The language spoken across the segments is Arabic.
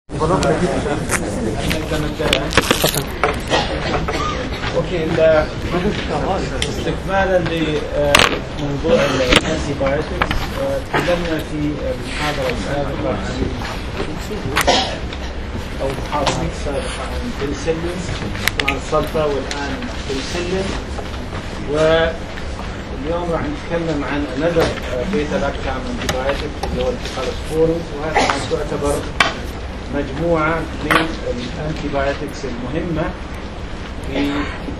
اوكي، استكمالا لموضوع الانتي بايوتكس، تكلمنا في المحاضره السابقه او المحاضره السابقه عن البنسلين وعن السلطه، والان بنسلين. واليوم راح نتكلم عن another بيتا لاكتام انتي بايوتكس اللي هو الكيفالوسبورين، وهذا تعتبر مجموعه من الانتي بايوتكس المهمه في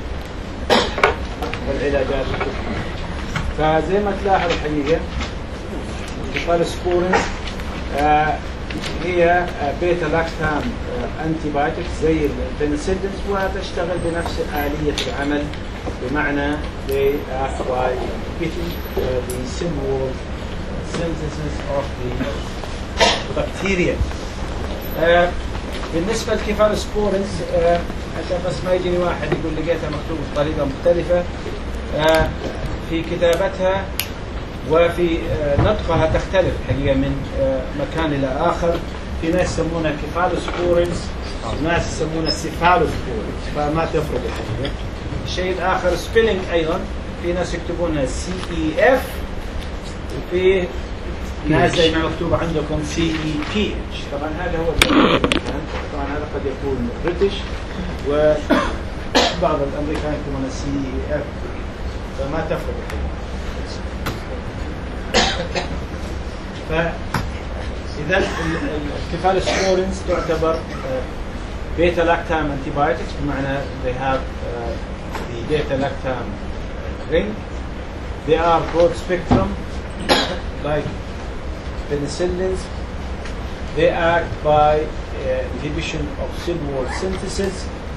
العلاجات الطبية. فزي ما تلاحظ الحقيقة الكيفالوسبورين هي بيتا لاكتام انتي بايوتكس زي البنسلين، وتشتغل بنفس آلية العمل، بمعنى they act by inhibiting the simple synthesis of the bacteria. بالنسبة للكيفالوسبورين، عشان بس ما يجيني واحد يقول لقيتها مكتوبة بطريقة مختلفة، في كتابتها وفي نطقها تختلف الحقيقة من مكان إلى آخر. في ناس يسمونها كيفالوسبورينز، وناس يسمونها سيفالوسبورينز، فما تفرق الحقيقة. الشيء الآخر سبيلينج أيضا، في ناس يكتبونها CEF، وفي ناس زي ما مكتوب عندكم CEPH. طبعا هذا هو طبعا هذا قد يكون بريتش، وبعض الامريكان يكتبون CEF، فما تفرق الحين. فاذا الكيفالوسبورينز تعتبر بيتا لاكتام انتي بايوتكس، بمعنى they have the beta lactam ring. They are broad spectrum like penicillins. They act by inhibition of cell wall synthesis.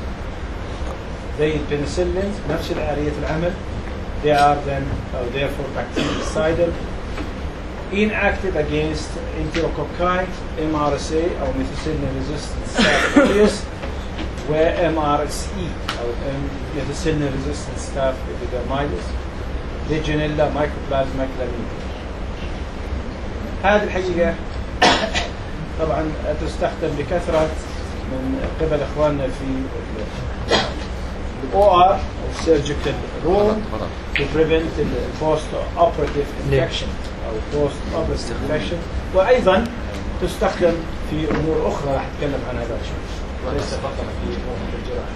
زي البنسلينز نفس آلية العمل. They are then therefore bactericidal, inactive against enterococci, MRSA أو methicillin resistant staph aureus، و MRSE أو methicillin resistant staph epidermidis، Legionella, Mycoplasma chlamydia. هذه الحقيقة طبعا تستخدم بكثرة من قبل اخواننا في OR أو surgical room to prevent post-operative infection أو post-operative infection، وأيضا تستخدم في أمور أخرى راح أتكلم عنها بعد شوي، وليس فقط في أمور الجراحة.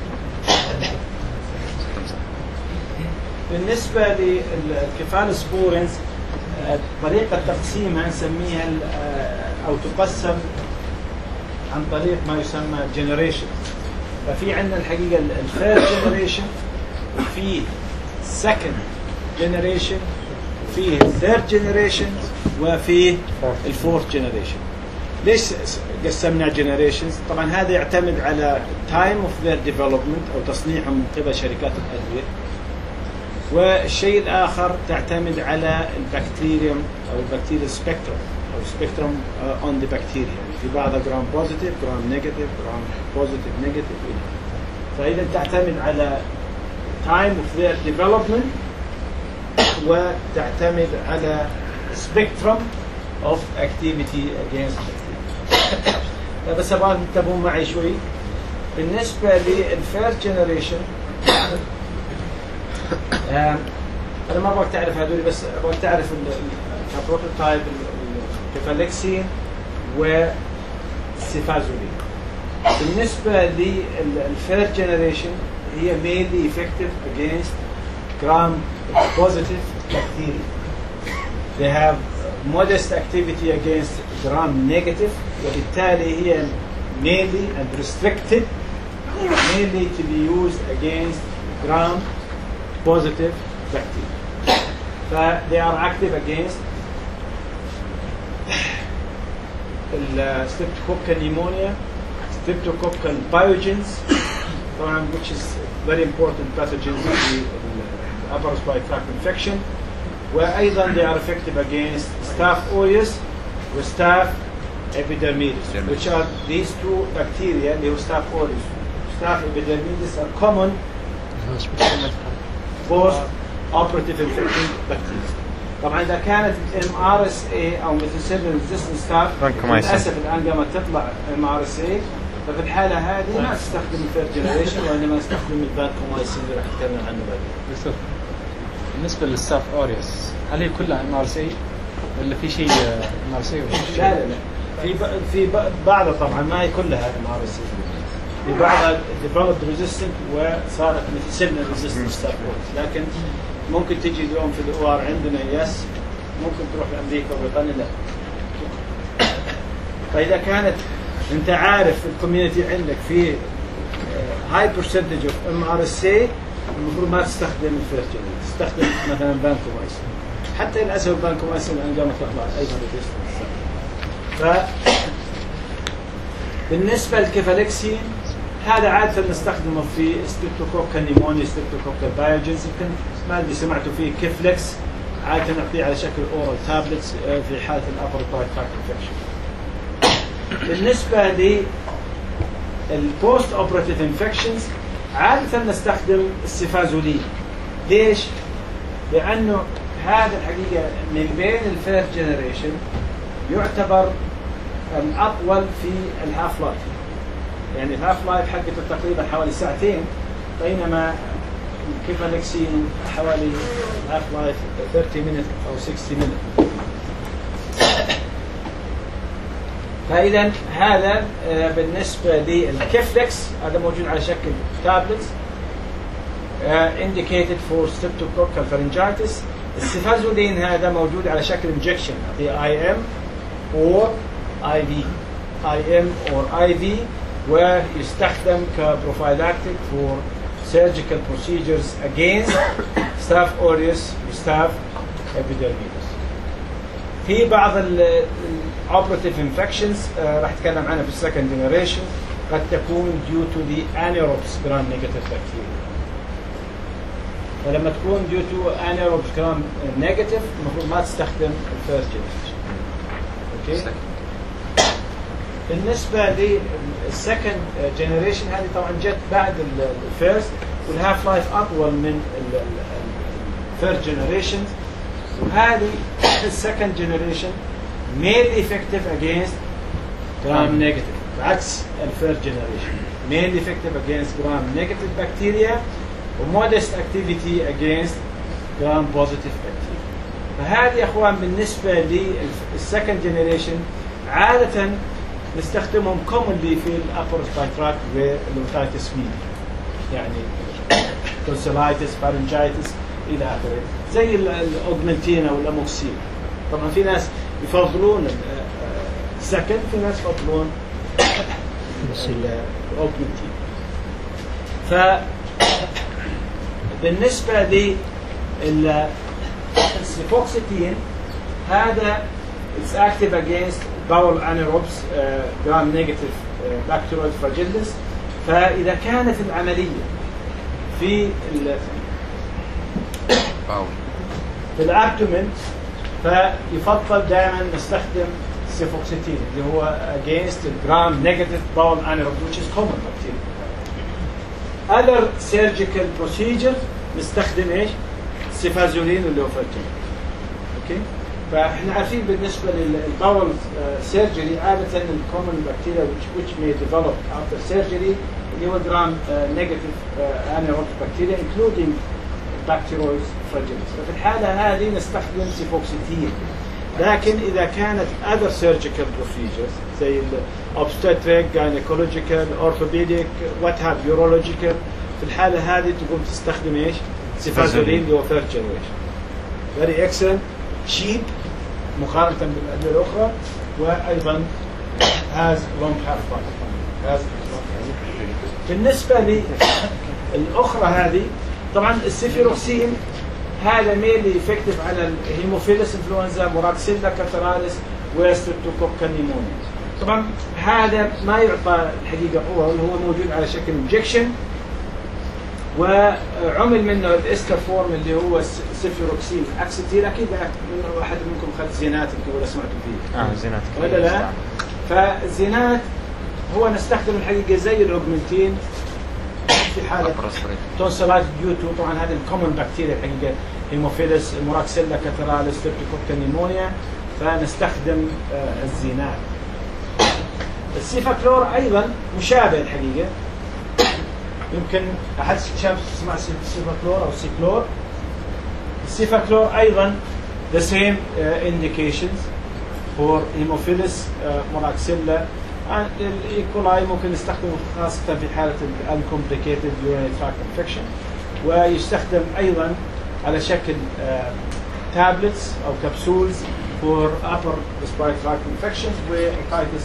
بالنسبة للكيفالوسبورينز، طريقة تقسيمها نسميها أو تقسم عن طريق ما يسمى generation. ففي عندنا الحقيقة الفيرست جنريشن، وفي second generation، وفي third generation، وفي الفورث generation. ليش قسمنا generations؟ طبعا هذا يعتمد على time of their development أو تصنيعهم من قبل شركات الأدوية، والشيء الآخر تعتمد على البكتيريوم أو البكتيريا سبيكتروم أو سبيكتروم on the bacteria. في بعضها جرام بوزيتيف، جرام نيجاتيف، جرام بوزيتيف نيجاتيف. فإذا تعتمد على time of their development، وتعتمد على spectrum of activity against bacteria. بس أبغى تنتبهون معي شوي. بالنسبة للفيرست جنريشن، أنا ما أبغاك تعرف هذول، بس أبغاك تعرف البروتوتايب الكيفالكسين والسيفازولين. بالنسبة للفيرست جنريشن، هي mainly effective against gram positive bacteria. They have modest activity against gram negative، وبالتالي هي mainly and restricted mainly to be used against gram positive bacteria. They are active against streptococcal pneumonia, streptococcal pyogens, which is very important pathogen in the upper respiratory tract infection. وأيضا they are effective against staph aureus و staph epidermidis, which are these two bacteria. اللي هو staph aureus, staph epidermidis are common post-operative infecting bacteria. طبعا اذا كانت MRSA او ميثيسيلين ريزيستنت ستاف للاسف الان قامت تطلع MRSA، ففي الحاله هذه ما تستخدم الثيرد جنريشن وانما تستخدم الفانكومايسين اللي راح نتكلم عنه بعدين. بالنسبه للستاف اوريوس هل هي كلها MRSA ولا في شيء MRSA ولا لا لا لا في بعضها طبعا ما هي كلها MRSA، في بعضها developed resistant وصارت ميثيسيلين ريزيستنت ستاف اوريوس، لكن ممكن تجي اليوم في الأوار عندنا يس، ممكن تروح لأمريكا وبريطانيا لا. فإذا كانت أنت عارف في الكوميونتي عندك في هاي برسنتج اوف MRSA، المفروض ما تستخدم الفيرجن، تستخدم مثلا بانكومايسين. حتى للأسف البانكومايسين الآن قامت تطلع أيضا ريزيستنس. بالنسبة للكيفالكسين هذا عادة نستخدمه في ستريبتوكوكال نيمونيا، ستريبتوكوكال بايوجنز، يمكن ما ادري سمعتوا فيه كيفلكس، عادة نعطيه على شكل اورال تابلتس في حالة الابر تراكت انفكشن. بالنسبة للبوست اوبراتيف انفكشنز عادة نستخدم السيفازولين. ليش؟ لأنه هذا الحقيقة من بين الفيرست جنريشن يعتبر الأطول في الهاف لايف، يعني الهاف لايف حقته تقريبا حوالي ساعتين، بينما الكيفالكسين حوالي هاف لايف 30 minutes أو 60 minutes. فإذا هذا بالنسبة للكيفلكس هذا موجود على شكل تابلتس indicated for streptococcal pharyngitis. السيفازولين هذا موجود على شكل injection في IM or IV، IM or IV، ويستخدم كبروفايلاكتيك for surgical procedures against staph aureus وstaph epidermidis. في بعض operative infections راح اتكلم عنها في السكند جنريشن قد تكون due to the anaerobes gram negative bacteria. فلما تكون due to anaerobes gram negative المفروض ما تستخدم الفيرست جنريشن. اوكي. بالنسبه للسكند جنريشن هذه طبعا جت بعد الفيرست، والهاف لايف اطول من الثيرد جنريشن، وهذه السكند جنريشن mainly effective against gram negative بعكس الثيرد جنريشن mainly effective against gram negative bacteria وmodest activity against gram positive bacteria. فهذه يا اخوان بالنسبه للسكند جنريشن عاده نستخدمهم commonly في الابر سبايتراك واللوتايتس ميديا، يعني تونسيلايتس، فارنجايتس الى اخره، زي الاوجمنتينا والاموكسين. طبعا في ناس يفضلون السكند، في ناس يفضلون الاوجمنتين. فبالنسبه للسيفوكسيتين هذا it's active against bowel anaerobes gram negative bacteroid fragilis. فإذا كانت العملية في الابدومين فيفضل دائما نستخدم سيفوكسيتين اللي هو against gram negative bowel anaerobes which is common bacteria. other surgical procedure نستخدم ايش؟ سيفازولين اللي هو فيرجن. اوكي؟ فاحنا عارفين بالنسبه للباول سيرجري عاده الكومن بكتيريا which may develop after surgery اللي هو gram negative anaerobic bacteria including bacteroides fragilis. ففي الحاله هذه نستخدم سيفوكسيتين. لكن اذا كانت other surgical procedures زي obstetric, gynecological, orthopedic, what have urological في الحاله هذه تقوم تستخدم ايش؟ سيفازولين اللي هو third generation. very excellent, cheap مقارنة بالأدوية الأخرى، وأيضا has long half-life. بالنسبة للأخرى هذه طبعا السيفيروكسين هذا mainly effective على الهيموفيلس انفلونزا، موراكسيلا كاتراليس وستريبتوكوكال نيمونيا. طبعا هذا ما يعطى الحقيقة قوة، هو موجود على شكل انجكشن، وعمل منه الاستر فورم اللي هو سيفيروكسين اكسيتيل. اكيد واحد منكم اخذ زينات يمكن ولا سمعتوا فيه. زينات ولا لا؟ فالزينات هو نستخدم الحقيقه زي الاوجمنتين في حاله تونسلايت ديو تو، طبعا هذه الكومن بكتيريا الحقيقه هيموفيلس موراكسيلا كاتراليس ستريبتوكوكا نيمونيا، فنستخدم الزينات. السيفاكلور ايضا مشابه الحقيقه، يمكن احد شاف اسمع السيفاكلور او السيكلور. السيفاكلور ايضا the same indications for hemophilus moraxilla. الايكولاي ممكن نستخدمه خاصه في حاله uncomplicated urinary tract infection، ويستخدم ايضا على شكل tablets او كبسولز for upper respiratory tract infections واوتيتس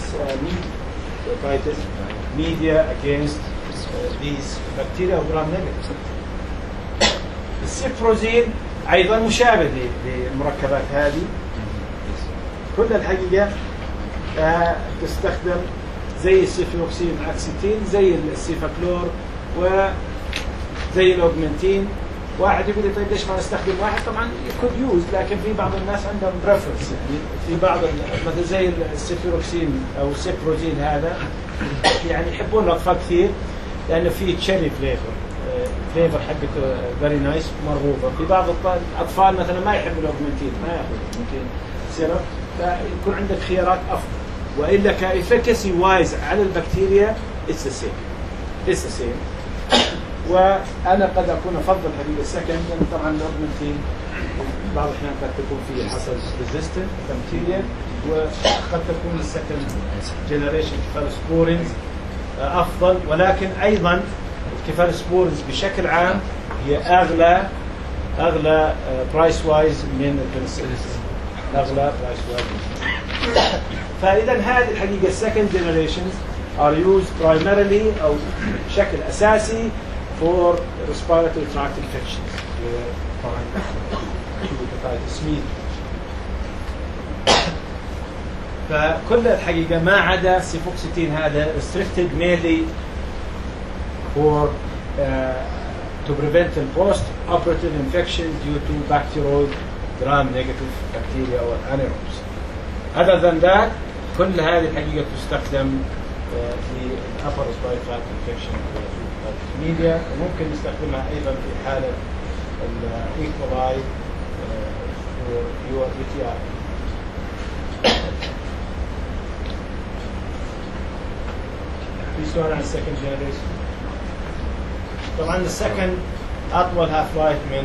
media against these bacteria او gram negative. السيبروزين ايضا مشابه للمركبات هذه، كل الحقيقه تستخدم زي السيفلوكسين اكسيتين، زي السيفاكلور وزي الاوجمنتين. واحد يقول لي طيب ليش ما نستخدم واحد؟ طبعا يكون يوز، لكن في بعض الناس عندهم بريفرنس، يعني في بعض مثل زي السيفلوكسين او السيبروزين هذا يعني يحبون الاطفال كثير لانه فيه تشيري فليفر حقته فيري نايس مرغوبه. في بعض الاطفال مثلا ما يحبوا الاوجمنتين، ما ياخذوا اوجمنتين سيرب، فيكون عندك خيارات افضل. والا كافكاسي وايز على البكتيريا اتس ذا سيم. وانا قد اكون افضل حقيقه السكند، لان طبعا الاوجمنتين بعض الاحيان قد تكون فيه حصل ريزيستنت بكتيريا، وقد تكون السكند جنريشن كيفالوسبورينز افضل. ولكن ايضا الكيفالوسبورينز بشكل عام هي اغلى برايس وايز من البنسلين، اغلى برايس وايز. فاذا هذه الحقيقه السكند جنريشنز are used primarily او بشكل اساسي for respiratory tract infections. طبعا hepatitis B. فكل الحقيقه ما عدا سيفوكسيتين هذا restricted mainly for to prevent the post-operative infection due to bacteroid gram-negative bacteria or anaerobes. Other than that كل هذه الحقيقه تستخدم في upper respiratory tract infection media، وممكن نستخدمها ايضا في حاله الايكولاي for UTI. في سؤال عن السكند جنريشن. طبعا السكند اطول هاف لايف من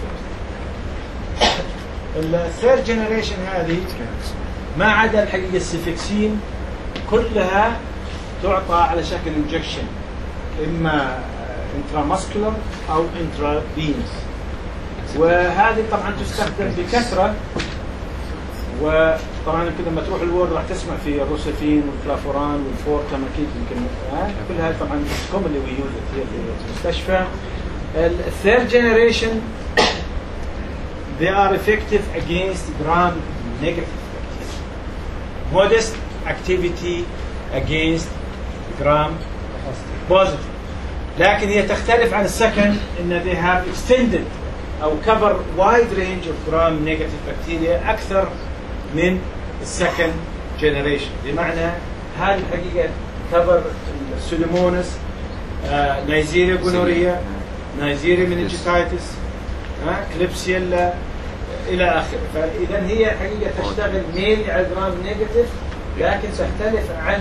الفيرست. الثيرد جنريشن هذه ما عدا الحقيقه السيفكسين كلها تعطى على شكل انجكشن، اما انتراماسكولار او انترافينوس، وهذه طبعا تستخدم بكثره. وطبعا يمكن لما تروح الورد راح تسمع في الروسفين والفلافوران والفورتام اكيد يمكن كل هذه طبعا كومنلي وي يوز في المستشفى. الثيرد جنريشن they are effective against gram negative bacteria. Modest activity against gram positive. لكن هي تختلف عن السكند ان they have extended او cover wide range of gram negative bacteria اكثر من السكند جنريشن. بمعنى هذه الحقيقه cover السودوموناس، نيزيريا جونوريا، نيزيريا مننجيتايتس، كليبسيلا الى اخره. فاذا هي حقيقه تشتغل مينلي على جرام نيجاتيف، لكن تختلف عن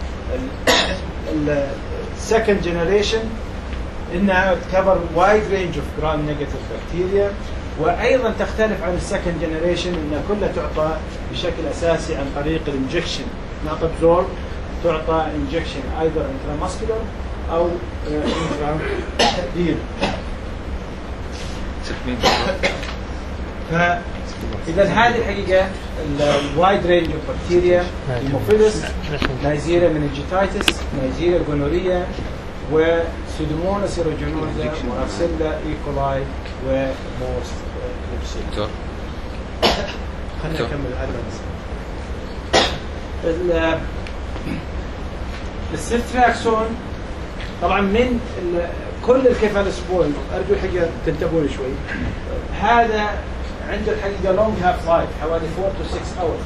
السكند جنريشن انها تكفر وايد رينج اوف جرام نيجاتيف بكتيريا. وايضا تختلف عن السكند جنريشن انها كلها تعطى بشكل اساسي عن طريق الانجكشن، نابابزول تعطى انجكشن ايضا انتراماسكولار او انترافينوس. فاذا هذه الحقيقه الوايد رينج اوف بكتيريا، هيموفيلس، نيزيريا مننجيتايتس، نيزيريا جونوريا، وسودوموناس سيروجينوزا، موراسيلا، ايكولاي، ومورس كليبسيلا. خلينا نكمل هذا المسألة. السيفتراكسون طبعا من كل الكيفالوسبورين، ارجو الحقيقه تنتبهوا لي شوي. هذا عنده الحقيقه لونج هاف لايف حوالي 4 to 6 اور،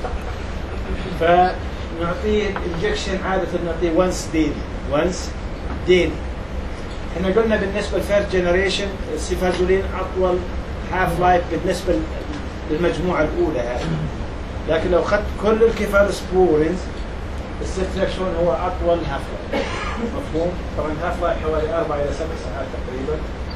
فنعطيه انجكشن عاده نعطيه once daily. احنا قلنا بالنسبه للفيرست جنريشن السيفازولين اطول هاف لايف بالنسبه للمجموعه الاولى هذه. لكن لو اخذت كل الكيفالوسبورينز السيفتراكسون هو اطول هاف لايف. مفهوم؟ طبعا هاف لايف حوالي 4 إلى 7 ساعات تقريبا.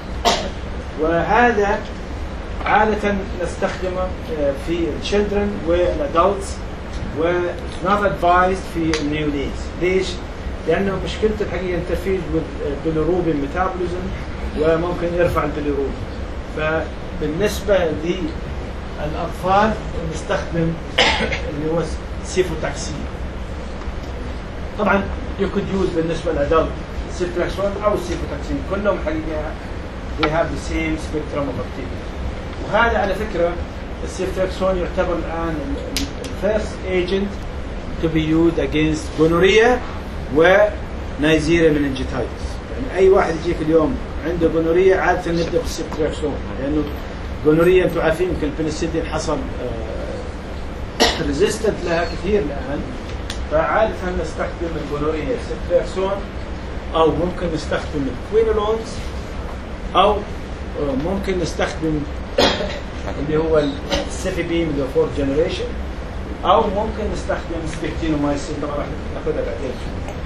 وهذا عادة نستخدمه في الشيلدرن والادلتس ونوت ادفايزد في النيونيتس. ليش؟ لأنه مشكلته الحقيقة انترفير بالبيليروبين ميتابوليزم وممكن يرفع البيليروبين. فبالنسبة للأطفال نستخدم اللي هو سيفوتاكسين. طبعا you could use بالنسبة للأدلت سيفتراكسون أو السيفوتاكسين، كلهم حقيقة they have the same spectrum of activity. وهذا على فكرة السيفتراكسون يعتبر الآن first agent to be used against gonorrhea ونيزيريا مننجيتايتس. يعني أي واحد يجيك اليوم عنده gonorrhea عادة نبدأ بالسيفتراكسون، لأنه gonorrhea أنتم عارفين يمكن البنسلين حصل resistant لها كثير الآن، فعادة نستخدم الgonorrhea سيفتراكسون، أو ممكن نستخدم الكوينولونز، أو ممكن نستخدم اللي هو السيفيبيم اللي هو 4th generation، أو ممكن نستخدم سبكتينومايسين. طبعا راح ناخذها بعدين.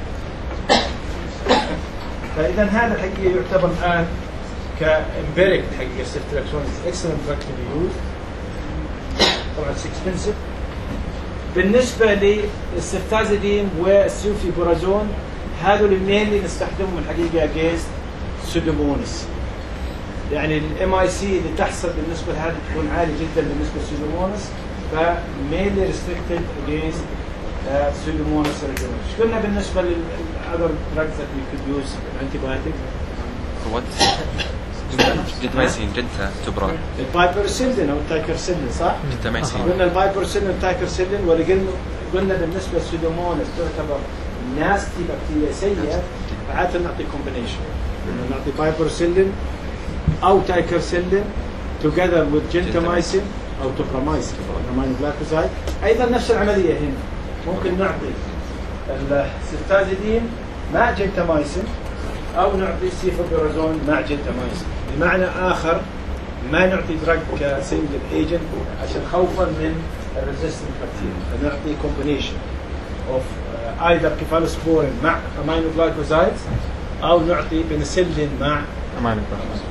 فإذا هذا الحقيقة يعتبر الآن كإمبيريك الحقيقة السيفتراكسون excellent drug to be used. طبعا expensive. بالنسبة للسيفتازيدين والسيوفيبورازون هذول الاثنين اللي نستخدمهم الحقيقة against سودومونس. يعني الام اي سي اللي تحصل بالنسبه لهذا تكون عالي جدا بالنسبه للسودومونس، فمينلي ريستريكتد اجينست سودومونس ريجونس. ايش قلنا بالنسبه للاذر دراجز ذات وي كود يوز انتي بايوتيك؟ وات جنتاميسين جنتا تبران البايبرسيلين او التايكرسيلين صح؟ جنتاميسين قلنا البايبرسيلين والتايكرسيلين، ولا قلنا بالنسبه للسودومونس تعتبر ناستي بكتيريا سيئه، عاده نعطي كومبينيشن، نعطي بايبرسيلين أو تايكرسيلين together with gentamicin أو توبرامايسين جلايكوزايد. أيضا نفس العملية هنا، ممكن نعطي السيفتازيدين مع جنتامايسين أو نعطي سيفوبيرازون مع جنتامايسين. بمعنى آخر ما نعطي دراج كسنجل ايجنت عشان خوفا من الريزيستنت بكتيريا، فنعطي كومبينيشن اوف ايذر كيفالوسبورين مع امينو جلايكوزايدز أو نعطي بنسلين مع امينو جلايكوزايد.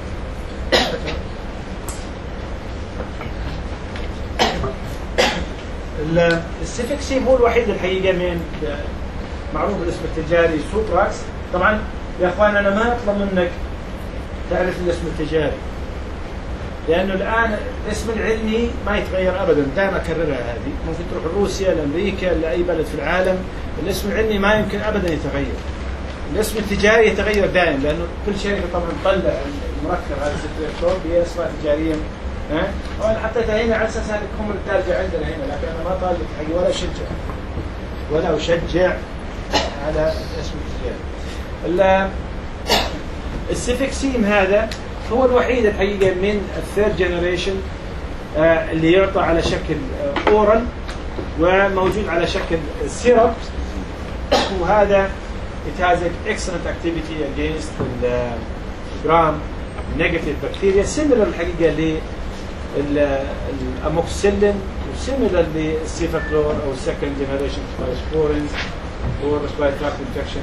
السيفكسيم هو الوحيد الحقيقه من معروف بالاسم التجاري سوبراكس. طبعا يا اخوان انا ما اطلب منك تعرف الاسم التجاري، لانه الان الاسم العلمي ما يتغير ابدا، دائما اكررها هذه. ممكن تروح روسيا لامريكا لاي بلد في العالم، الاسم العلمي ما يمكن ابدا يتغير. الاسم التجاري يتغير دائما، لانه كل شركه طبعا تطلع المركب هذا السيفتراكسون باسماء تجاريه. وانا حطيتها هنا على اساس انكم الدارجه عندنا هنا، لكن انا ما طالب حقي ولا اشجع على اسم التجاري. السيفكسيم هذا هو الوحيد الحقيقه من الثيرد جنريشن اللي يعطى على شكل اورال وموجود على شكل سيرب، وهذا it has an excellent activity against the gram negative bacteria similar الحقيقة للأموكسيلين وسيميلر للسيفاكلور أو second generation sporosporins or respiratory tract infection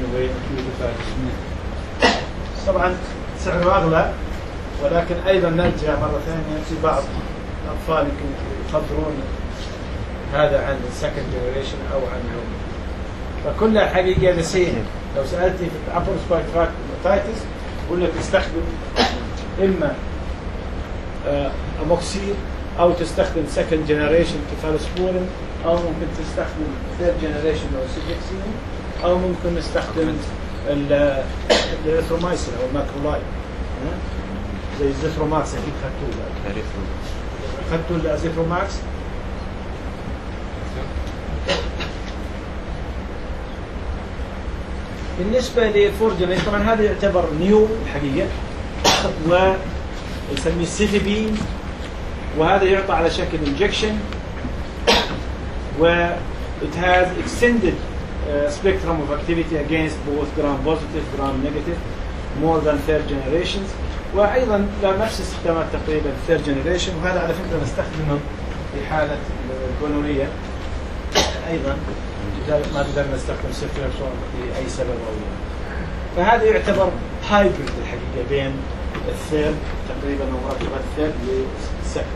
و طبعا سعره أغلى، ولكن أيضا نرجع مرة ثانية في بعض الأطفال يمكن يفضلون هذا عن second generation أو عن فكلها حقيقة نسيهم. لو سألتني في الأبر سبايك هيباتايتس بقول لك تستخدم إما أموكسيل أو تستخدم second generation كيفالوسبورين أو ممكن تستخدم third generation أو سيفكسين أو ممكن نستخدم الإريثرومايسين أو الماكرولايد زي الزيثروماكس. أكيد خدتوا الأزيثروماكس. بالنسبة للفورجن طبعا هذا يعتبر نيو الحقيقة ويسميه سيفيبين، وهذا يعطى على شكل انجكشن و it has extended spectrum of activity against both gram positive gram negative more than third generations. وايضا نفس استخدامات تقريبا ثيرد جنريشن، وهذا على فكره نستخدمه في حاله الجونوريا ايضا اذا ما قدرنا نستخدم سيفتريكسون لاي سبب او فهذا يعتبر هايبريد الحقيقه بين الثيرد تقريبا او مركبات الثيرد والسكند.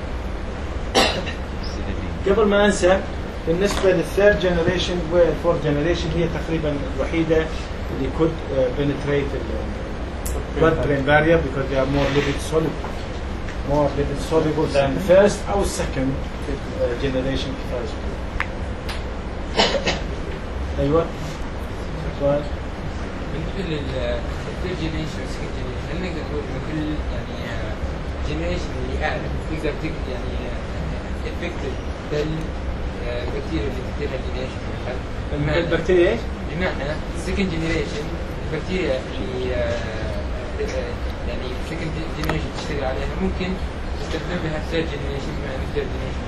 قبل ما انسى بالنسبه للثيرد جنريشن والفورث جنريشن هي تقريبا الوحيده اللي could penetrate the blood-brain barrier because they are more lipid soluble than the first or second generation كفاية. أيوة. سؤال. بالنسبة للثيرد جنريشن والسكند جنريشن هل نقدر نقول إن كل يعني جنريشن اللي أعلى تقدر يعني effective البكتيريا اللي تقدرها الجنريشن؟ البكتيريا إيش؟ بمعنى السكند جنريشن البكتيريا اللي يعني السكند جنريشن تشتغل عليها ممكن تستخدم لها الثيرد جنريشن بما ان الثيرد جنريشن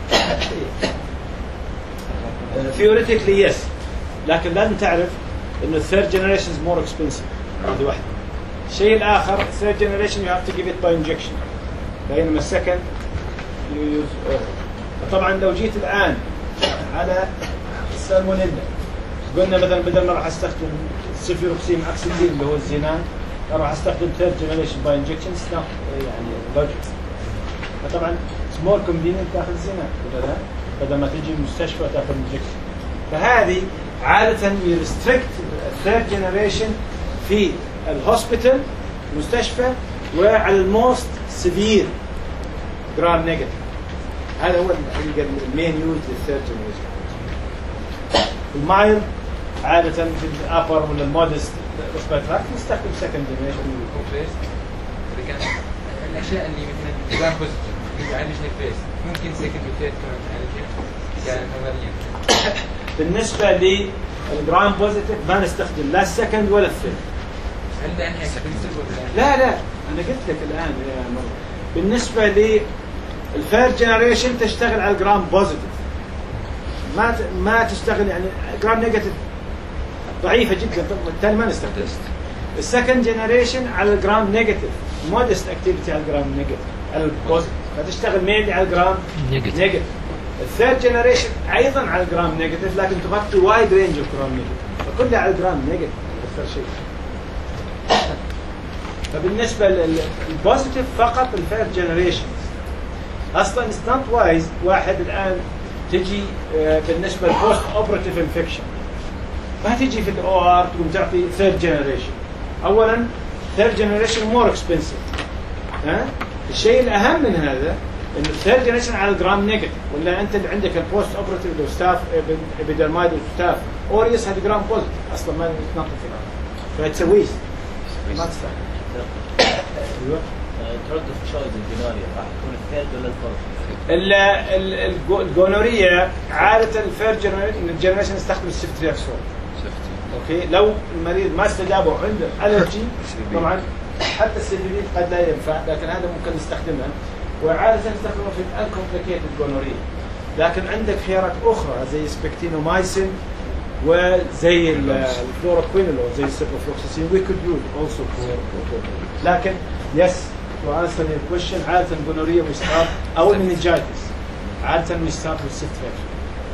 اقوى. theoretically yes، لكن لازم تعرف انه الثيرد جنريشن is more expensive. هذه واحدة. الشيء الآخر الثيرد جنريشن you have to give it by injection، بينما السكند you use oral. طبعا لو جيت الآن على السالمونيلا قلنا مثلا بدل ما راح استخدم سيفيروكسين اكسيدين اللي هو الزينان راح استخدم ثيرد جنريشن باي انجكشن يعني لوجيك. فطبعا سمول كونفينينت تاخذ زينان ولا لا بدل ما تجي المستشفى تاخذ انجكشن. فهذه عاده يرستريكت الثيرد جنريشن في الهوسبيتال المستشفى وعلى الموست سيفير جرام نيجاتيف. هذا هو الحقيقه المين يوز للثيرد جنريشن. المايل عادة في الأبر ولا المودست ريسبيراتوري نستخدم سكند جنريشن. إذا كان الأشياء اللي مثلا جرام بوزيتيف اللي يعالجها الفيس ممكن سكند وثيرد كمان تعالجها يعني نظريا. بالنسبة للجرام بوزيتيف ما نستخدم لا السكند ولا الثيرد. هل لأنها اكسبنسيف ولا لا أنا قلت لك الآن يا مرة بالنسبة للثيرد جنريشن تشتغل على الجرام بوزيتيف ما تشتغل يعني جرام نيجاتيف ضعيفه جدا بالتالي ما نستخدمها. السكند جنريشن على الجرام نيجاتيف مودست اكتيفيتي على الجرام نيجاتيف على البوزيتيف فتشتغل مينلي على الجرام نيجاتيف. الثيرد جنريشن ايضا على الجرام نيجاتيف لكن تغطي وايد رينج اوف جرام نيجاتيف فكلها على الجرام نيجاتيف اكثر شيء. فبالنسبه للبوزيتيف فقط الثيرد جنريشن اصلا اتس نوت وايز واحد الان تجي بالنسبه للبوست اوبراتيف انفكشن ما تجي في الاو ار تقوم تعطي ثيرد جنريشن. اولا ثيرد جنريشن مور اكسبنسيف. الشيء الاهم من هذا انه الثيرد جنريشن على الجرام نيجاتيف ولا انت اللي عندك البوست اوبراتيف لو ستاف ابيدرمايد وستاف اوريوس هذا جرام بوزيتيف اصلا ما يتنطط فيها فاتس ويست ما تستاهل. ايوه ترد في شويز الجنوريا راح يكون الثيرد ولا الفورث؟ الجونوريا عادة الثيرد جنريشن يستخدم السيفترياكسون. اوكي لو المريض ما استجاب وعنده الرجي طبعا حتى السيفيلين قد لا ينفع لكن هذا ممكن نستخدمها وعادة نستخدمه في الانكومبليكيتد جونوريا. لكن عندك خيارات اخرى زي سبكتينومايسين وزي الفلوروكوينولول زي السيبروفلوكساسين we could use also for لكن yes to answer your question عادة الجونوريا we start أو المننجايتس عادة we start with cystrectomy.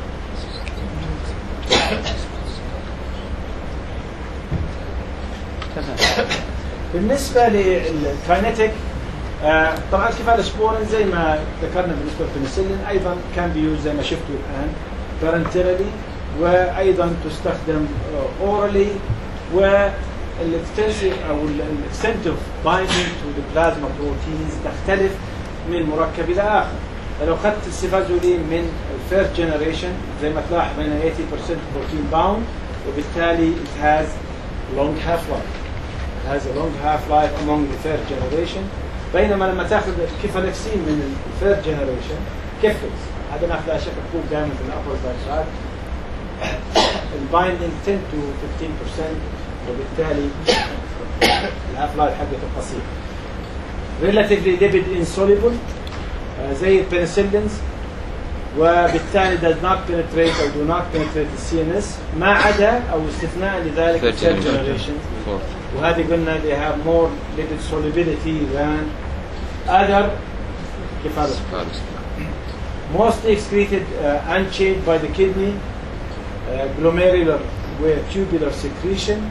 بالنسبة للكاينيتيك طبعا كيفالوسبورين زي ما ذكرنا بالنسبة للبنسلين أيضا كان بيوز زي ما شفتوا الآن بارنتيرالي وايضا تستخدم اورالي والاكستنسيف او الاكستنتيف بايندينج تو ذا بلازما بروتينز تختلف من مركب الى اخر. فلو اخذت السيفازولين من الفيرست جنريشن زي ما تلاحظ هنا 80% بروتين باوند وبالتالي it has long half life. It has a long half life among the third generation. بينما لما تاخذ الكيفالكسين من الثيرد جنريشن كيفلكس هذا ناخذ اشياء مكتوب دائما في الابر بايسات البايندينج 10 to 15% وبالتالي الهاف لايف حقته قصير. relatively lipid insoluble زي البنسلينز وبالتالي does not penetrate or do not penetrate the CNS ما عدا أو استثناء لذلك Third third generation. generation. Fourth. وهذه قلنا they have more lipid solubility than other cephalosporins. Mostly excreted unchanged by the kidney, glomerular وtubular secretion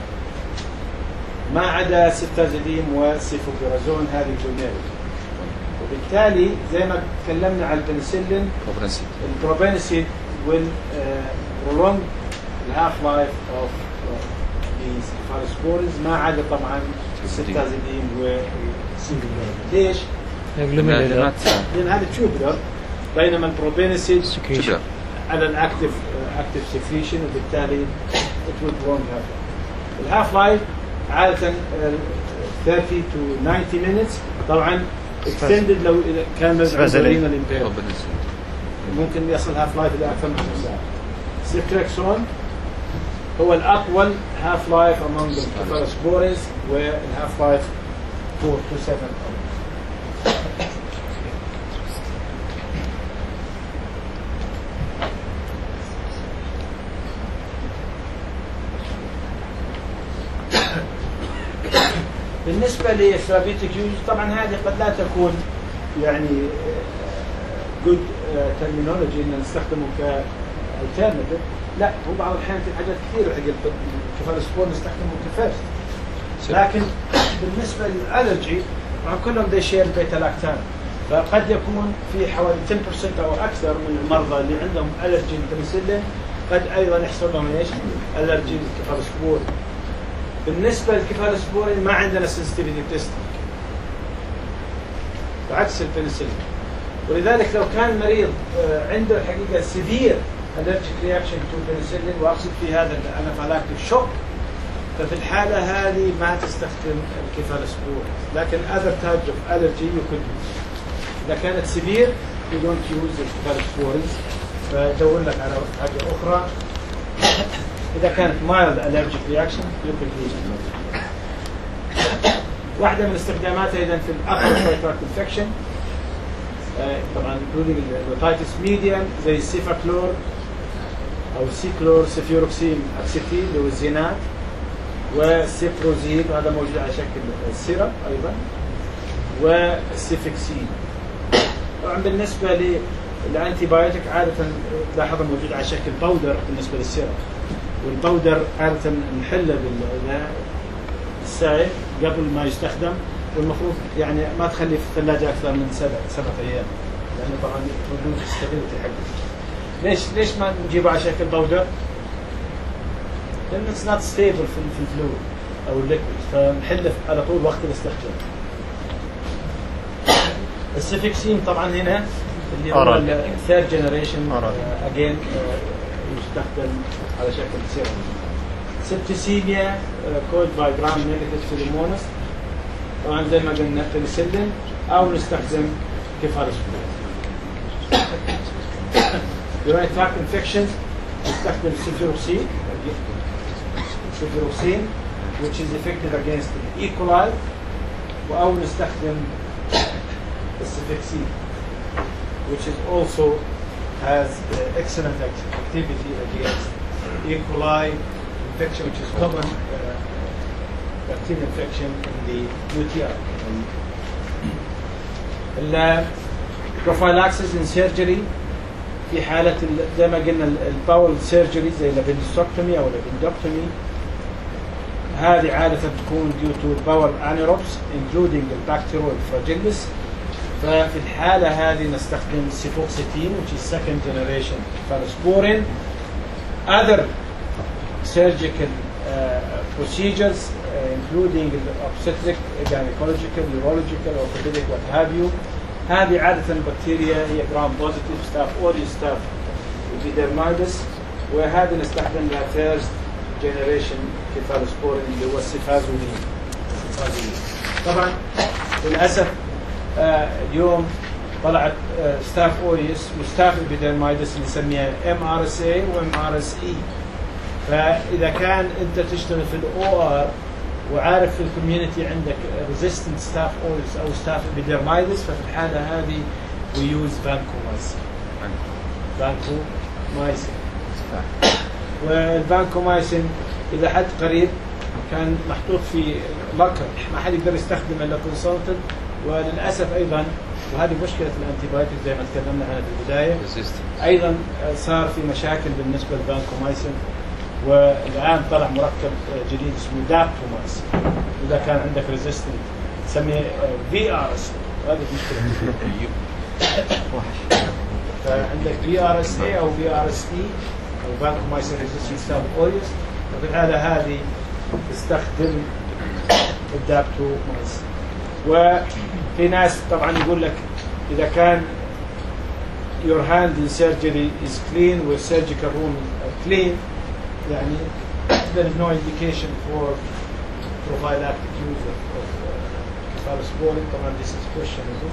ما عدا سيفتازيديم وسيفوبيرازون هذه glomerular. وبالتالي زي ما تكلمنا على البنسلين البروبنسيد will prolong the half-life of these cephalosporins ما عدا طبعا السيفتازيديم والسيفوبيرازون. ليش؟ لأن هذا tubular بينما البروبنسيد على الاكتف سكريشن وبالتالي it will prolong half-life. الهاف لايف عادة 30 to 90 minutes طبعا extended لو إذا كان renal impairment ممكن يصل هاف لايف إلى أكثر من 10 ساعات. سيفتريكسون هو الأطول هاف لايف among the cephalosporins والهاف لايف 4 to 7 hours. بالنسبة للثيرابيوتيك يوز طبعا هذه قد لا تكون يعني good terminology ان نستخدمه كالترناتيف، لا هو بعض الأحيان في حاجات كثيرة حق الكيفالوسبور نستخدمه كفيرست، لكن بالنسبة للألرجي طبعا كلهم they share بيتا لاكتام، فقد يكون في حوالي 10% أو أكثر من المرضى اللي عندهم ألرجي للبنسلين قد أيضا يحصل لهم ايش؟ ألرجي للكيفالوسبور. بالنسبة للكيفالوسبورين ما عندنا sensitivity testing بعكس البنسلين، ولذلك لو كان مريض عنده الحقيقة severe allergic reaction to penicillin واقصد في هذا الانافلاكتيك شوك، ففي الحالة هذه ما تستخدم الكيفالوسبورين، لكن other types of allergy you could use. إذا كانت severe you don't use الكيفالوسبورين، فدور لك على حاجة أخرى. إذا كانت mild allergic reaction you could use it. واحدة من استخداماتها إذا في الupper tract infection طبعا including otitis media زي السيفاكلور أو سيكلور سيفيوروكسين أكسيتيل اللي هو الزينات، والسيبروزيل هذا موجود على شكل السيرب أيضا، والسيفكسين. طبعا بالنسبة للأنتي بايوتيك عادة تلاحظها موجود على شكل باودر بالنسبة للسيرب، والبودر عادة نحله بالسائل قبل ما يستخدم، والمفروض يعني ما تخليه في الثلاجة أكثر من 7 أيام، لأنه طبعا يردون الستابيليتي حقه. ليش ما نجيبه على شكل بودر؟ لأنه it's not stable في الفلويد أو الليكويد، فنحله على طول وقت الاستخدام. السيفكسين طبعا هنا اللي هو الثيرد جنريشن again يستخدم على شكل سيرم. سبتسيميا كود باي جرام نيجاتيف سيليمونس طبعا زي ما قلنا بنسلين او نستخدم كيفالوسبورين. urinary tract infections نستخدم سيفيروكسين which is effective against E. coli او نستخدم السيفكسين which is also has excellent activity against E. coli infection, which is common bacterial infection in the UTI. prophylaxis in surgery في حالة زي ما قلنا الباول سيرجري زي الابندوسكتومي أو الابندوكتومي، هذه عادة تكون due to bowel anaerobes including البكتيرويد فراجيلس، ففي الحالة هذه نستخدم سيفوكسيتين which is second generation cephalosporin. Other surgical procedures including obstetric, gynecological, urological, orthopedic, what have you. هذه عادة بكتيريا هي جرام بوزيتيف ستاف اوريوس ستاف epidermidis، وهذه نستخدم لها first generation cephalosporin اللي هو السيفازولين. طبعا للأسف اليوم طلعت ستاف اوريوس وستاف epidermidis نسميها MRSA و MRSE، فإذا كان أنت تشتغل في الOR وعارف في الكوميونتي عندك resistant staph aureus أو staph epidermidis، ففي الحالة هذه we use vancomycin. فانكومايسين. والفانكومايسين إذا حد قريب كان محطوط في لكر ما حد يقدر يستخدمه إلا كونسلتنت، وللأسف أيضا وهذه مشكلة الأنتيبيوتيك زي ما تكلمنا عنها في البداية، أيضا صار في مشاكل بالنسبة للفانكومايسين، والآن طلع مركب جديد اسمه دابتومايسين. إذا كان عندك ريزيستنت تسميه VRSA، هذه مشكلة. فعندك VRSA أو VRSE أو فانكومايسين ريزيستنت ستاف أوريوس، وفي الحالة هذه تستخدم الدابتومايسين. وفي ناس طبعا يقول لك إذا كان your hand in surgery is clean with surgical room clean، يعني there is no indication for prophylactic use of cephalosporin. طبعا this is questionable.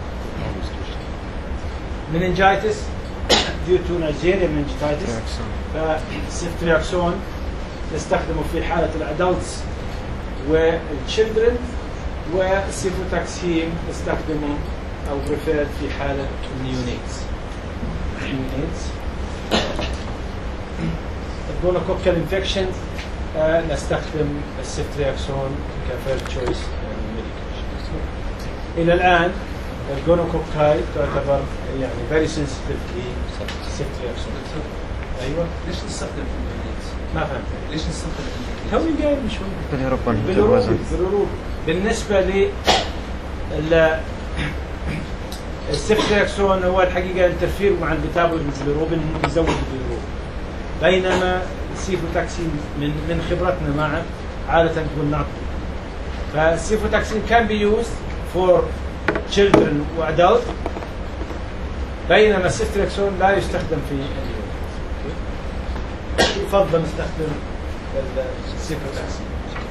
meningitis due to Neisseria meningitis، فسيفترياكسون نستخدمه في حالة الادلتس والchildren، والسيفوتاكسين نستخدمه أو preferred في حالة النيونيتس. الجونوكوكال انفكشن نستخدم السيفترياكسون كفيرست تشويس ميديكيشن. إلى الآن الجونوكوكاي تعتبر يعني very sensitive للسيفترياكسون. أيوة. ليش نستخدم النيونيتس؟ ما فهمت. ليش نستخدم النيونيتس؟ توي قايل من شوي. بالروبين. بالنسبة ل السيفترياكسون هو الحقيقة انترفير مع البيتابوليزم بالروبين، يزود بالروبين، بينما السيفوتاكسين من خبرتنا معه عادة تكون نعطي. فالسيفوتاكسين can be used for children وadult، بينما السيفترياكسون لا يستخدم في اليوم. يفضل نستخدم السيفوتاكسين.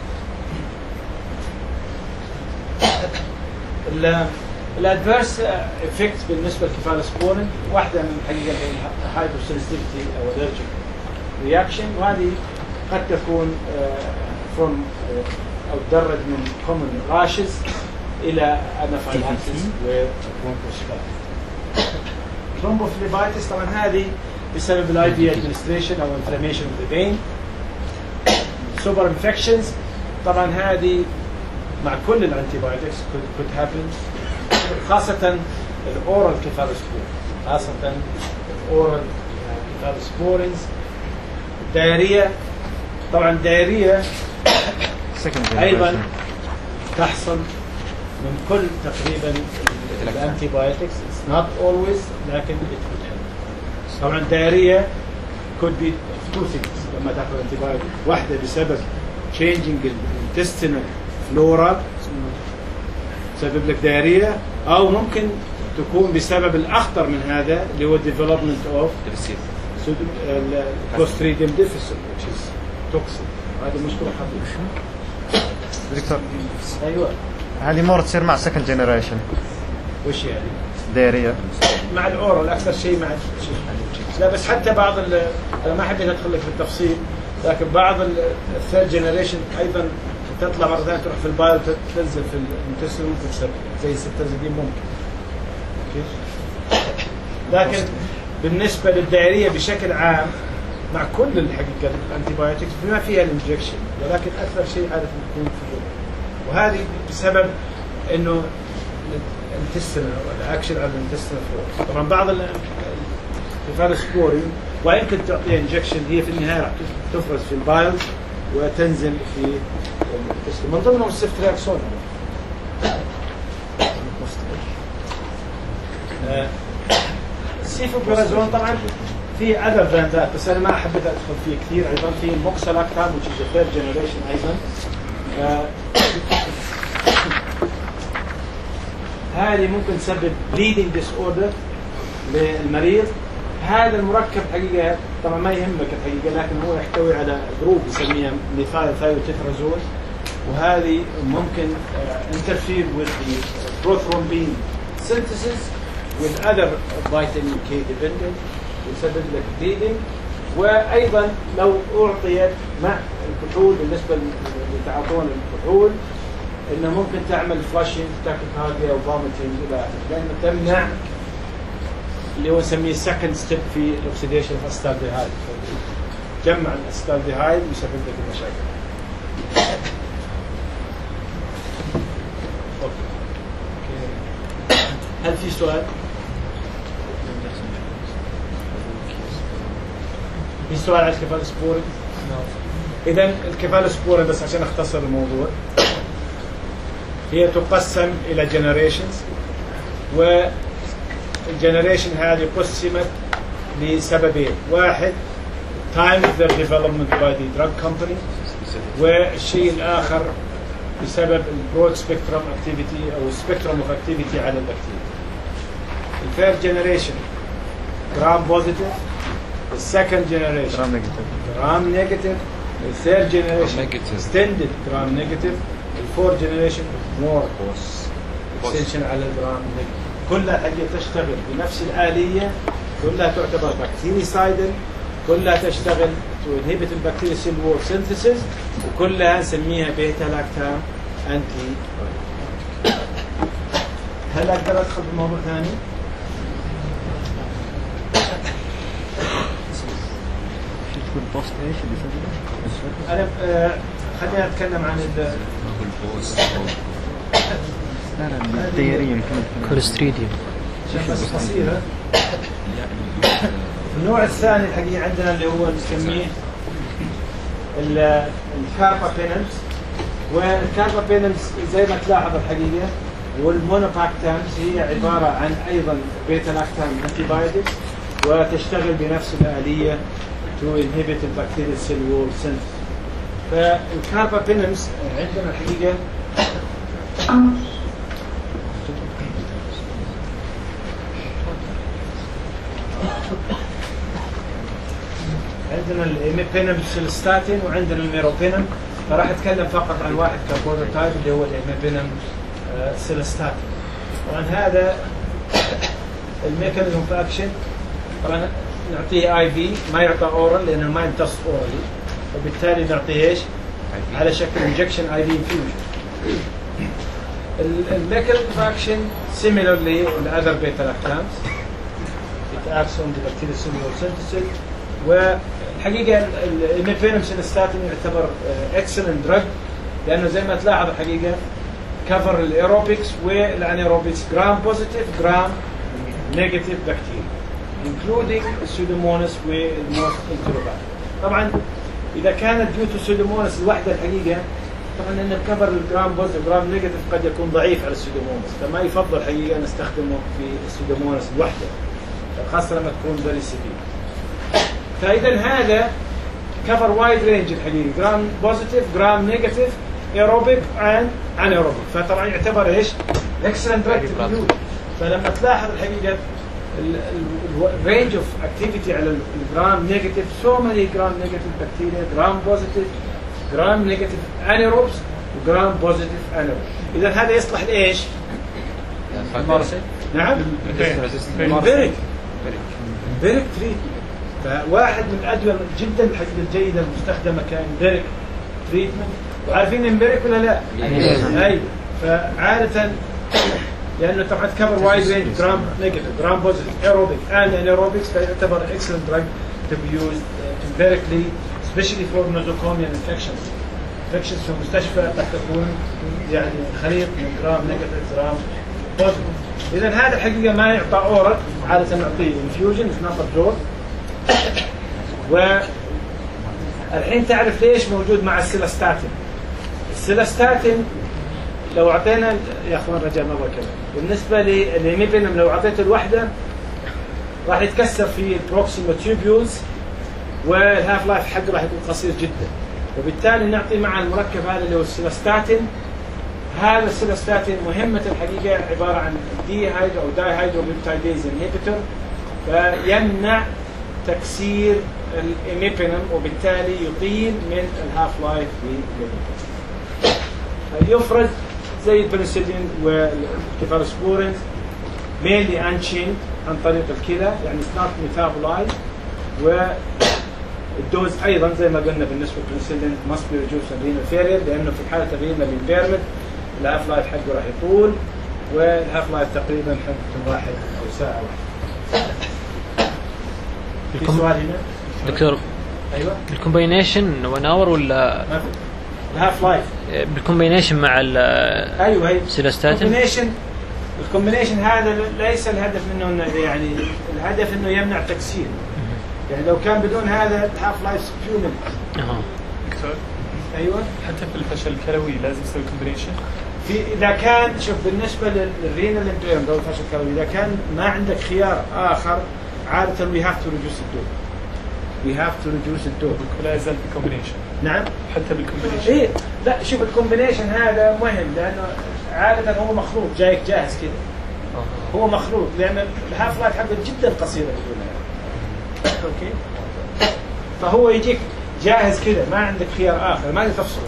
الادفيرس افكت بالنسبه للكيفالوسبورين واحده من الحقيقه الهايبرسنسيتيفيتي او الرجيك رياكشن، وهذه قد تكون فروم او تدرج من كومن راشز الى انافيلاكسيس وبرونكوسكوبي. ثرومبوفليبايتس طبعا هذه بسبب الاي في ادمنستريشن او انفلاميشن اوف ذا فين. سوبر انفكشنز طبعا هذه مع كل الانتيبيوتكس could happen، خاصة الاورال كيفالوسبورين، خاصة الاورال كيفالوسبورينز. الدايرية طبعا الدايرية ايضا تحصل من كل تقريبا الانتيبيوتكس، it's not always لكن it could happen. طبعا الدايرية could be two things لما تاخذ انتيبيوتك، واحدة بسبب changing intestinal فلورا تسبب لك دايريا، او ممكن تكون بسبب الاخطر من هذا اللي هو development of clostridium difficile which is toxic. هذه مشكله خطيره. دكتور ايوه هذه مور تصير مع سكند جنريشن. وش يعني؟ دايريا مع الاورال اكثر شيء مع شيء. لا بس حتى بعض انا ما حبيت ادخل لك في التفصيل، لكن بعض الثيرد جنريشن ايضا تطلع مرة ثانية تروح في البايل تنزل في الانتستين وتكسر زي السترزيدين ممكن. لكن بالنسبة للدائرية بشكل عام مع كل الحقيقة الانتيبيوتكس بما فيها الانجكشن، ولكن أكثر شيء عادة يكون في الجو، وهذه بسبب إنه الانتستين الأكشن على الانتستين فلور. طبعا بعض الكيفالوسبورين ويمكن تعطيها انجكشن هي في النهاية راح تفرز في البايل وتنزل في من ضمنهم السيفترياكسون. السيفوبرازون طبعا في other than that، بس انا ما حبيت ادخل فيه كثير. ايضا في موكسلاكتام which is the third generation ايضا. هذه ممكن تسبب bleeding disorder للمريض. هذا المركب حقيقة طبعا ما يهمك الحقيقة، لكن هو يحتوي على جروب يسميها ميثايل ثايوتيترازول، وهذه ممكن interfere with the prothrombin synthesis with other vitamin K dependent ويسبب لك bleeding. وأيضا لو أعطيت مع الكحول بالنسبة اللي تعاطون الكحول إنه ممكن تعمل flushing تاكيكارديا أو vomiting إلى آخره، لأنه تمنع اللي هو نسميه second step في الاكسيديشن اوف اسيتالديهايد. جمع الاسيتالديهايد ويسبب لك المشاكل. هل في سؤال؟ في سؤال على الكفالوسبورين؟ إذا الكفالوسبورين بس عشان أختصر الموضوع هي تقسم إلى generations، والجنريشن هذه قسمت لسببين: واحد time of their development by the drug company، والشيء الآخر بسبب البرود سبيكترم اكتيفيتي او سبيكترم اوف اكتيفيتي على البكتيريا. الثيرد جنريشن جرام بوزيتيف، السكند جنريشن جرام نيجاتيف، الثيرد جنريشن اكستندد جرام نيجاتيف، الفورث جنريشن مور اكستنشن على الجرام نيجاتيف. كلها حاجه تشتغل بنفس الآلية، كلها تعتبر بكتيريسايدل، كلها تشتغل تو انهبت البكتيريا سيل وول سينثيسيس، وكلها نسميها بيتا لاكتام انتي. هل اقدر ادخل بموضوع ثاني؟ تقول بوست ايش اللي يسوي؟ انا خلينا نتكلم عن الديريم كوليستريديوم. بس قصيرة. النوع الثاني الحقيقة عندنا اللي هو نسميه الكاربابينمز، والكاربابينمز زي ما تلاحظ الحقيقة والمونوباكتامز هي عبارة عن أيضا بيتا لاكتام انتي بايوتكس، وتشتغل بنفس الآلية تو انهبت البكتيريا سيل وول سينثيسيس. فالكاربابينمز عندنا الحقيقة عندنا الإيميبينم سيلستاتين وعندنا الميروبينم، فراح أتكلم فقط عن واحد كبروتوتايب اللي هو الإيميبينم سيلستاتين. طبعا هذا الميكانيزم اوف اكشن، طبعا نعطيه اي في، ما يعطى اورال لانه ما يمتص اورالي، وبالتالي نعطيه ايش؟ على شكل انجكشن اي في انفيوجن. الميكانيزم اوف اكشن similarly لأذر بيتا لاكتامز it acts on the bacterial cellular synthesis. والحقيقة الإيميبينم سيلستاتين يعتبر excellent drug لأنه زي ما تلاحظ الحقيقة cover الأيروبكس والأنيروبكس جرام بوزيتيف جرام نيجاتيف بكتيريا including السودوموناس والموست انتروباث. طبعا إذا كانت ديوتو سودوموناس الوحدة الحقيقة طبعا ان الكفر الجرام بوزيتيف جرام نيجاتيف قد يكون ضعيف على السودوموناس، فما يفضل حقيقة نستخدمه في السودوموناس الوحدة خاصة لما تكون فيري سيفير. فإذا هذا كفر وايد رينج الحقيقة جرام بوزيتيف جرام نيجاتيف ايروبيك اند انيروبيك، فطبعا يعتبر ايش؟ اكسلنت دراج. فلما تلاحظ الحقيقة الرينج اوف اكتيفيتي على الجرام نيجاتيف سو ماني جرام نيجاتيف بكتيريا جرام بوزيتيف جرام نيجاتيف انيروبس وجرام بوزيتيف انيروبس. اذا هذا يصلح لايش؟ نعم امبيريك تريتمنت. فواحد من الادويه جدا الحقيقه الجيده المستخدمه كامبيريك تريتمنت. وعارفين امبيريك ولا لا؟ ايوه. فعاده لانه طبعا تكفر وايد رينج جرام نيجاتيف جرام بوزيتيف ايروبيك اند انيروبكس، فيعتبر اكسلنت دراج تو بي يوزد امبيريكلي especially for nosocomial infections في المستشفى قد تكون يعني خليط من جرام نيجاتيف جرام بوزيتيف. اذا هذا الحقيقه ما يعطى اورال، عاده نعطيه انفيوجن في نقط دور. والحين تعرف ليش موجود مع السيلستاتين. السيلستاتين لو اعطينا يا اخوان رجال ما بكلم بالنسبه للإيميبينم لو اعطيته الوحده راح يتكسر في البروكسيما تيوبيولز والهاف لايف حقه راح يكون قصير جدا، وبالتالي نعطي مع المركب هذا اللي هو السيلستاتين. هذا السيلستاتين مهمة الحقيقة عبارة عن دي هيدرو أو داي هيدرو بيبتايديز انهبيتور، فيمنع تكسير الإيميبينم وبالتالي يطيل من الهاف لايف يفرز زي البنسلين والكيفالوسبورين mainly unchained عن طريق الكلى، يعني not metabolized. والدوز ايضا زي ما قلنا بالنسبه للبنسلين must be reduced in renal failure، لانه في حاله الرينال impairment الهاف لايف حقه راح يطول، والهاف لايف تقريبا حق واحد او ساعه واحده. في سؤال هنا دكتور ايوه الكومباينيشن 1 اور ولا الهاف لايف بالكومباينيشن مع ايوه هي السيلستاتين؟ الكومبينيشن هذا ليس الهدف منه انه يعني الهدف انه يمنع تكسير. يعني لو كان بدون هذا الهاف لايف فيو منت. دكتور ايوه حتى في الفشل الكلوي لازم تسوي كومبينيشن. اذا كان شوف بالنسبه للرينال امبيرمنت او الفشل الكلوي اذا كان ما عندك خيار اخر عاده وي هاف تو ريديوس الدوز. وي هاف تو ريديوس الدوز. لا يزال في كومبينيشن. نعم حتى بالكومبينيشن. ايه لا شوف الكومبينيشن هذا مهم لانه عاده هو مخلوط جايك جاهز كذا. هو مخلوط لان الهاف لايف حقه جدا قصيره بدونها. اوكي فهو يجيك جاهز كذا ما عندك خيار اخر ما تفصله.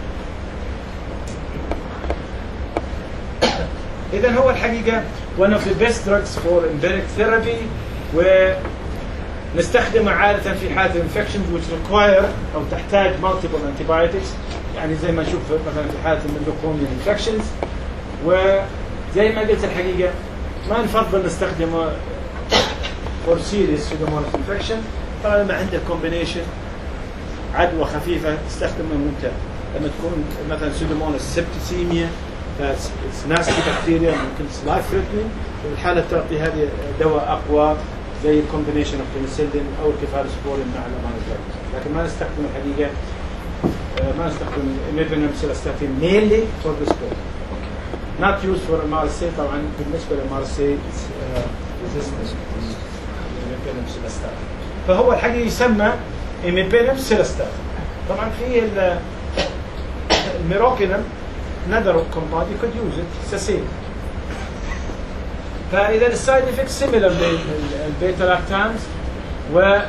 اذا هو الحقيقه one of the best drugs for empiric therapy ونستخدمه عاده في حالة infections which require او تحتاج multiple antibiotics يعني زي ما نشوف مثلا في حالة اللوكوميا infections وزي ما قلت الحقيقه ما نفضل نستخدمه for serious pseudomonas infection. طبعا لما عندك combination عدوى خفيفه تستخدمه ممتاز. لما تكون مثلا pseudomonas septicemia ناسي بكتيريا ممكن لايف ثريتنينج في الحاله تعطي هذه دواء اقوى زي combination of penicillin او الكيفالوسبورين مع الامانوفير. لكن ما نستخدم الحقيقه ما نستخدم imipinum cilastatin mainly for this purpose. not used for MRSA. طبعا بالنسبه للMRSA imipinum cilastatin فهو الحقيقه يسمى imipinum cilastatin. طبعا في الميروبينم another compound you could use it it's the same. فإذا السايد افكت similar للبيتا لاكتامز وهذا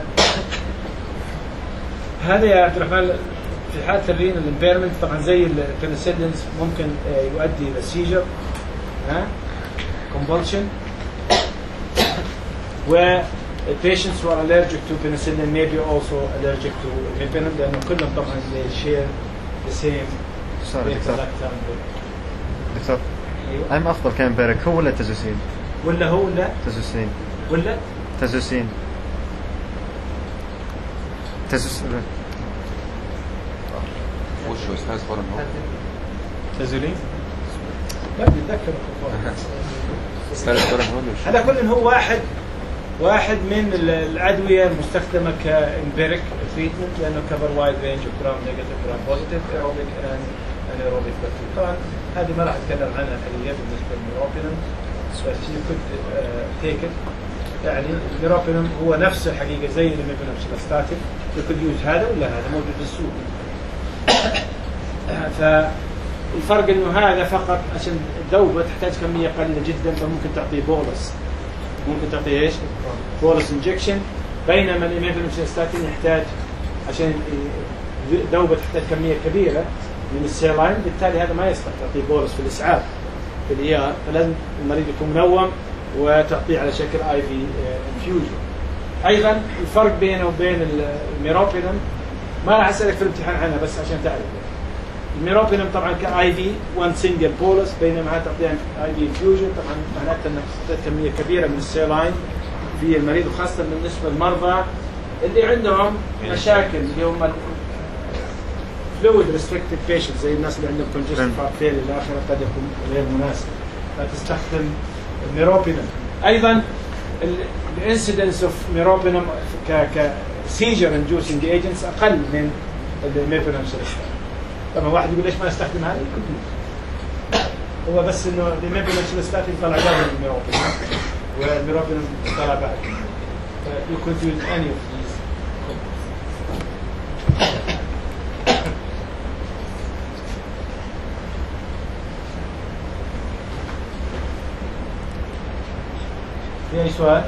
يا عبد الرحمن في حالة الرينال امبيرمنت طبعا زي البنسلينز ممكن يؤدي إلى سيجر convulsion و patients who are allergic to penicillin may be also allergic to imipinum لأنه كلهم طبعا they share the same دكتور أيوة. أفضل كان بيرك هو ولا تازوسين؟ ولا تازوسين ولا تازوسين وش هو استاذ فورن هو؟ تازولين؟ ما بتذكر استاذ فورن هو وش؟ هذا كله هو واحد من الأدوية المستخدمة كإمبيريك تريتمنت لأنه كفر وايد رينج اوف جرام نيجاتيف جرام بوزيتيف ايروبيك انيروبيك بكتيريا. طبعا هذه ما راح اتكلم عنها الحقيقة بالنسبة للميروبينم بس you could take it. يعني الميروبينم هو نفس الحقيقة زي الاميبينم سيلاستاتين you could use هذا ولا هذا موجود في السوق. فالفرق انه هذا فقط عشان تذوبه تحتاج كمية قليلة جدا فممكن تعطيه بولس ممكن تعطيه ايش؟ بولس انجكشن بينما الاميبينم سيلاستاتين يحتاج عشان ذوبه تحتاج كمية كبيرة من السيلاين بالتالي هذا ما يصلح تعطيه بولس في الإسعاف في الإيار فلازم المريض يكون منوم وتعطيه على شكل اي في انفيوجن. ايضا الفرق بينه وبين الميروبينم ما راح اسالك في الامتحان عنها بس عشان تعرف. الميروبينم طبعا كاي في 1 سنجل بولس بينما هذا تعطيه اي في انفيوجن طبعا معناته انك تحتاج كميه كبيره من السيلاين في المريض وخاصه بالنسبه للمرضى اللي عندهم مشاكل اللي هم فلويد ريستريكتد بيشنت زي الناس اللي عندهم كونجستيف هارت فيلير الى اخره قد يكون غير مناسب فتستخدم الميروبينم. ايضا الانسيدنس اوف ميروبينم كسيجر اندوسنج ايجنتس اقل من الميروبينم سيلاستاتين. طبعا واحد يقول ليش ما استخدم هذا؟ هو بس انه الميروبينم سيلاستاتين طلع قبل الميروبينم والميروبينم طلع بعد. You could use any of these. في أي سؤال؟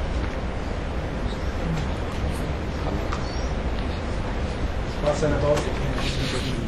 خلاص أنا بقول